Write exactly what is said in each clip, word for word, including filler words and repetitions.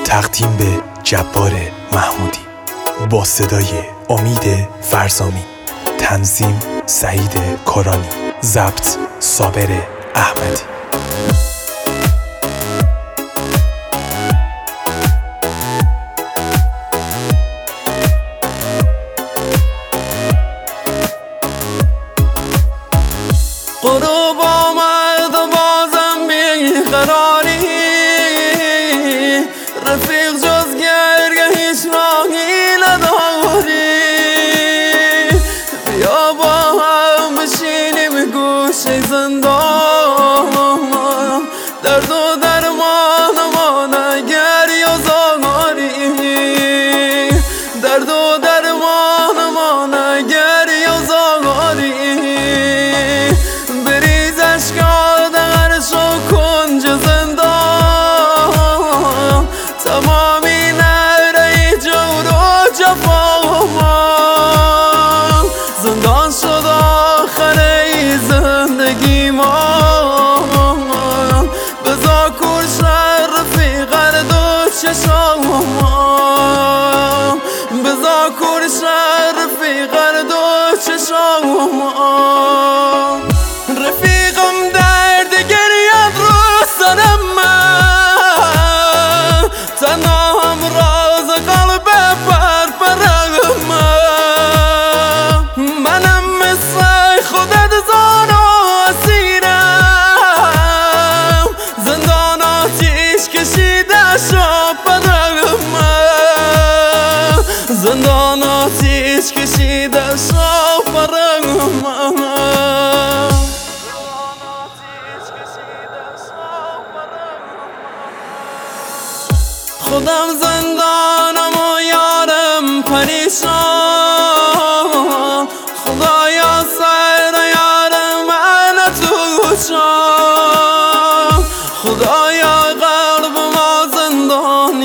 تقدیم به جبار محمودی با صدای امید فرزامی، تنظیم سعید کرانی، ضبط صابر احمدی. غروب آمد و بازم بیقراری، رفیق جز گرگه هیچ راهی نداری. بیا با هم بشینیم گوشه زندان، درد و درمان ما نگری و زاری. درد و درمان ما نگری و زاری. تمامی نره جور و جفا زندان شد آخره زندگی ما. بزا کش رفیق دو چشام، بزا کش رفیق دو چشام. رفیقم درد گریت رو سرم، تنها هم راز قلب پر پرم. منم مثل خودت زان و اسیرم، زندان آتیش کشیده شو پرم. زندان آتیش کشیده شو پرم. خودم زندانم و یارم پریشان، خدایا سر یارم من تو چان. خدایا قلب ما زندان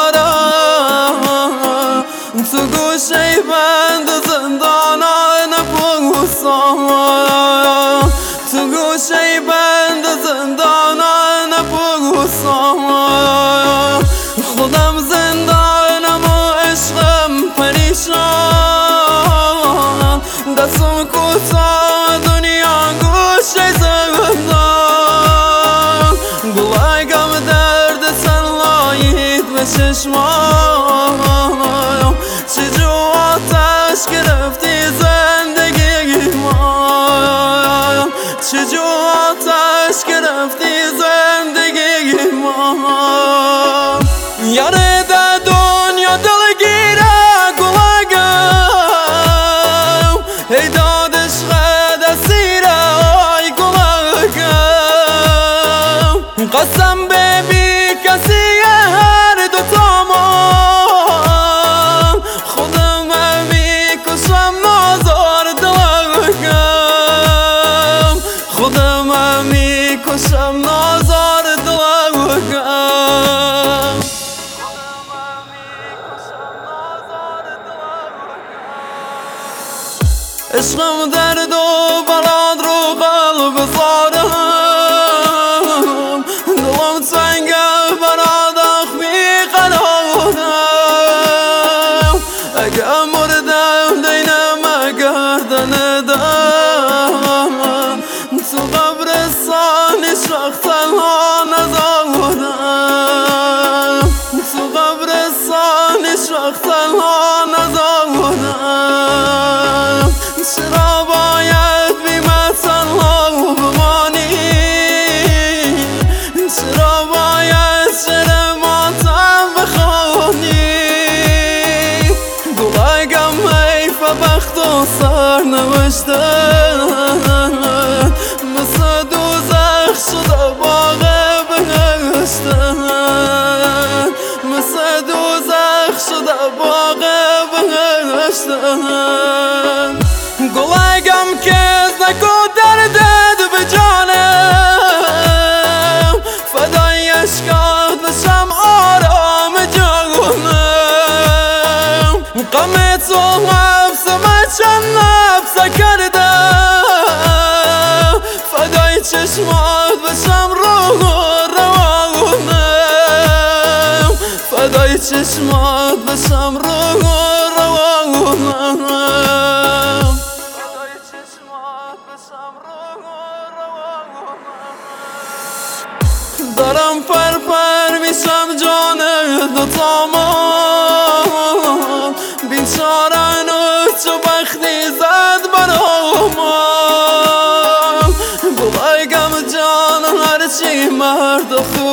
یارم، تو گوشه بند زندانان پوسان. تو گوشه بند زندانان پوسان. خودم زندانم و عشقم پریشان، دستم کوتاه دنیا گوشه زندان. گلایگم درد سنلایید به چشمام، چجور آتش گرفتی زندگی ما. چجور آتش گرفتی زندگی ما. یاره در دنیا دلگیره گلگم، ای دادش خد اسیره آی گلگم. قسم به بی کسی هر دو تامان، خودم می کشم نازار دلگم. خودم می کشم نازار دلگم. عشقم درد و بلاد رو قلب زارم، دلم تنگه براد اخمی قرارم. اگه مردم دینم گردن دم، تو قبرستانش وقت تنها نزارم. تو قبرستانش وقت تنها نزارم. چرا باید بی من تنها بمانی؟ چرا باید شعر ماتم بخوانی؟ گلگم حیف بخت و سرنوشتم، مثل دوزخ شده باغ بهشتم. مثل دوزخ شده باغ بهشتم. گلگم کس نکو دردت به جانم، فدای عشقت بشم آرام جانم. غم تو حبسم چند نفس کردم، فدای چشمات بشم روح و روانم. فدای چشمات بشم رو روانم فدای چشمات بشم رو روانم دارم پر پر میشم جان دوتامان بیچاره چو بختی زد برامم بلایگم جان هرچی مرد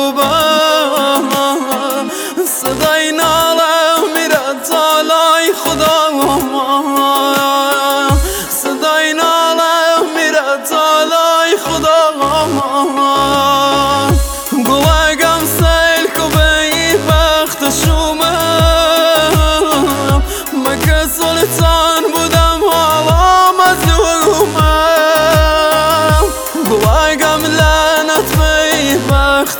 خوبم صدای نالم میره تالای خدام صدای نالم میره تالای خدام بلایگم سیل کو به این بخت شومم من که سلطان بودم حالا مظلومم بلایگم لعنت به این بخت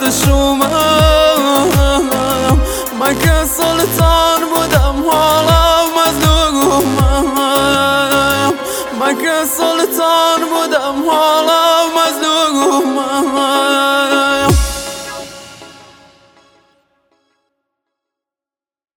شومم من که سلطان بودم حالا مظلومم من که سلطان بودم حالا مظلومم